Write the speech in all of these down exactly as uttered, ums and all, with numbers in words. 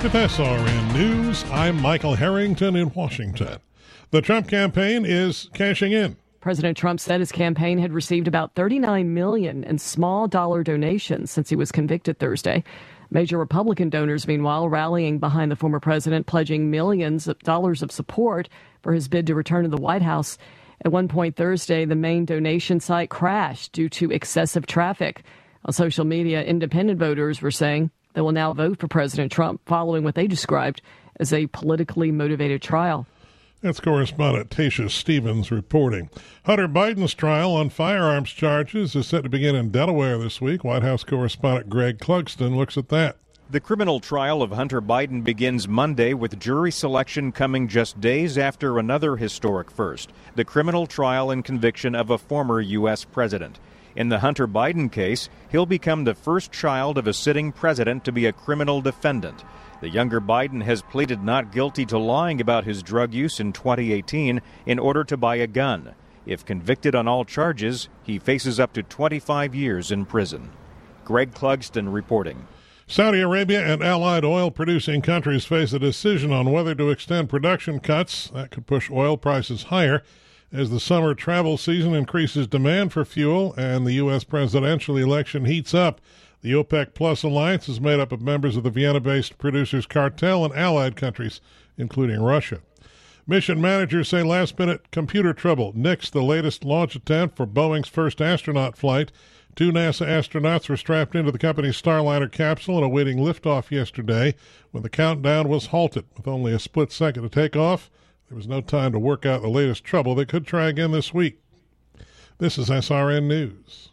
With S R N News, I'm Michael Harrington in Washington. The Trump campaign is cashing in. President Trump said his campaign had received about thirty-nine million dollars in small dollar donations since he was convicted Thursday. Major Republican donors, meanwhile, rallying behind the former president, pledging millions of dollars of support for his bid to return to the White House. At one point Thursday, the main donation site crashed due to excessive traffic. On social media, independent voters were saying they will now vote for President Trump following what they described as a politically motivated trial. That's correspondent Tasha Stevens reporting. Hunter Biden's trial on firearms charges is set to begin in Delaware this week. White House correspondent Greg Clugston looks at that. The criminal trial of Hunter Biden begins Monday, with jury selection coming just days after another historic first, the criminal trial and conviction of a former U S president. In the Hunter Biden case, he'll become the first child of a sitting president to be a criminal defendant. The younger Biden has pleaded not guilty to lying about his drug use in twenty eighteen in order to buy a gun. If convicted on all charges, he faces up to twenty-five years in prison. Greg Clugston reporting. Saudi Arabia and allied oil-producing countries face a decision on whether to extend production cuts. That could push oil prices higher as the summer travel season increases demand for fuel and the U S presidential election heats up. The OPEC Plus alliance is made up of members of the Vienna-based producers cartel and allied countries, including Russia. Mission managers say last-minute computer trouble nixed the latest launch attempt for Boeing's first astronaut flight. Two NASA astronauts were strapped into the company's Starliner capsule and awaiting liftoff yesterday when the countdown was halted. With only a split second to take off, there was no time to work out the latest trouble. They could try again this week. This is S R N News.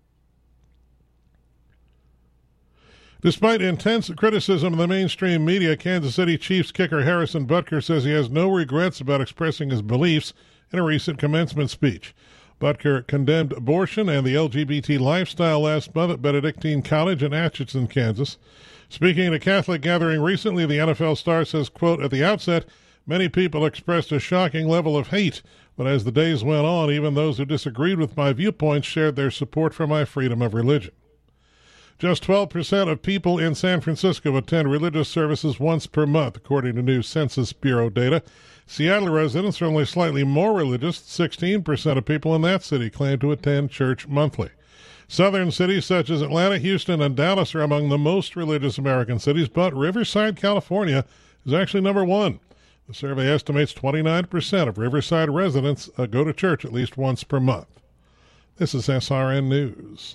Despite intense criticism of the mainstream media, Kansas City Chiefs kicker Harrison Butker says he has no regrets about expressing his beliefs in a recent commencement speech. Butker condemned abortion and the L G B T lifestyle last month at Benedictine College in Atchison, Kansas. Speaking at a Catholic gathering recently, the N F L star says, quote, "At the outset, many people expressed a shocking level of hate, but as the days went on, even those who disagreed with my viewpoints shared their support for my freedom of religion." Just twelve percent of people in San Francisco attend religious services once per month, according to new Census Bureau data. Seattle residents are only slightly more religious. sixteen percent of people in that city claim to attend church monthly. Southern cities such as Atlanta, Houston, and Dallas are among the most religious American cities, but Riverside, California is actually number one. The survey estimates twenty-nine percent of Riverside residents uh, go to church at least once per month. This is S R N News.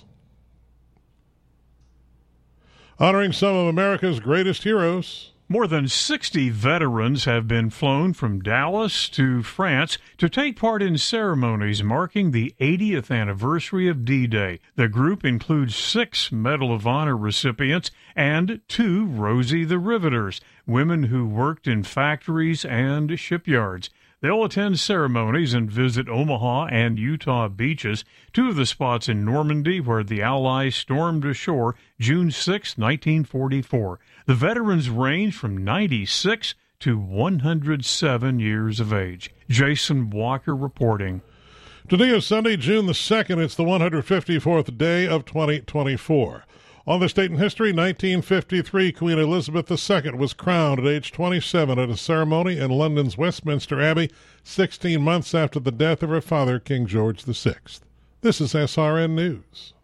Honoring some of America's greatest heroes. More than sixty veterans have been flown from Dallas to France to take part in ceremonies marking the eightieth anniversary of D-Day. The group includes six Medal of Honor recipients and two Rosie the Riveters, women who worked in factories and shipyards. They'll attend ceremonies and visit Omaha and Utah beaches, two of the spots in Normandy where the Allies stormed ashore June sixth, nineteen forty-four. The veterans range from ninety-six to one hundred seven years of age. Jason Walker reporting. Today is Sunday, June the second. It's the one hundred fifty-fourth day of twenty twenty-four. On this date in history, nineteen fifty-three, Queen Elizabeth the Second was crowned at age twenty-seven at a ceremony in London's Westminster Abbey, sixteen months after the death of her father, King George the Sixth. This is S R N News.